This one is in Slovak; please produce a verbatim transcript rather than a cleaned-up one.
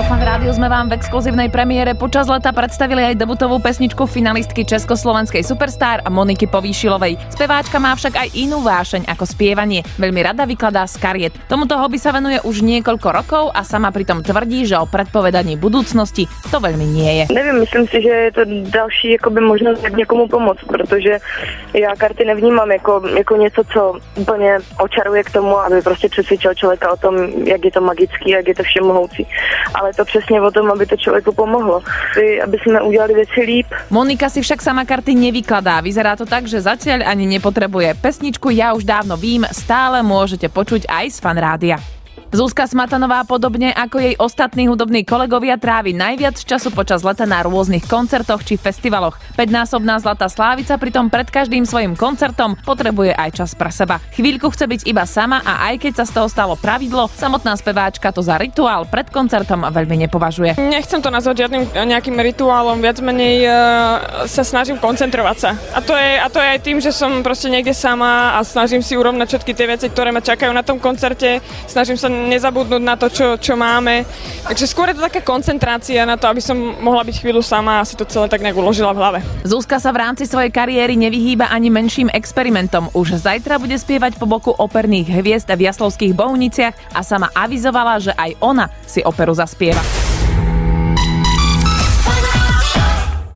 Vo Fan Rádiu sme vám v exkluzívnej premiére počas leta predstavili aj debutovú pesničku finalistky československej Superstar a Moniky Povýšilovej. Speváčka má však aj inú vášeň ako spievanie. Veľmi rada vykladá z kariet. Tomuto hobby sa venuje už niekoľko rokov a sama pritom tvrdí, že o predpovedaní budúcnosti to veľmi nie je. Nevím, myslím si, že je to další jakoby možnost, jak někomu pomoct, protože já karty nevnímám jako, jako něco, co úplně očaruje k tomu, aby prostě přesvědčil člověka o tom, jak je to magický, jak je to všemohoucí. Ale je to přesně o tom, aby to člověku pomohlo. Aby jsme udělali věci líp. Monika si však sama karty nevykladá. Vyzerá to tak, že zatiaľ ani nepotrebuje. Pesničku Ja už dávno vím stále môžete počuť aj z Fan Rádia. Zuzka Smatanová podobne ako jej ostatní hudobní kolegovia trávi najviac času počas leta na rôznych koncertoch či festivaloch. Päťnásobná zlatá slávica pritom pred každým svojim koncertom potrebuje aj čas pre seba. Chvíľku chce byť iba sama a aj keď sa z toho stalo pravidlo, samotná speváčka to za rituál pred koncertom veľmi nepovažuje. Nechcem to nazvať žiadnym nejakým rituálom, viac menej uh, sa snažím koncentrovať sa. A to je, a to je aj tým, že som proste niekde sama a snažím si urovnať všetky tie veci, ktoré ma čakajú na tom koncerte. Snažím sa nezabudnúť na to, čo, čo máme. Takže skôr je to taká koncentrácia na to, aby som mohla byť chvíľu sama a si to celé tak nejak uložila v hlave. Zuzka sa v rámci svojej kariéry nevyhýba ani menším experimentom. Už zajtra bude spievať po boku operných hviezd v Jaslovských Bohuniciach a sama avizovala, že aj ona si operu zaspieva.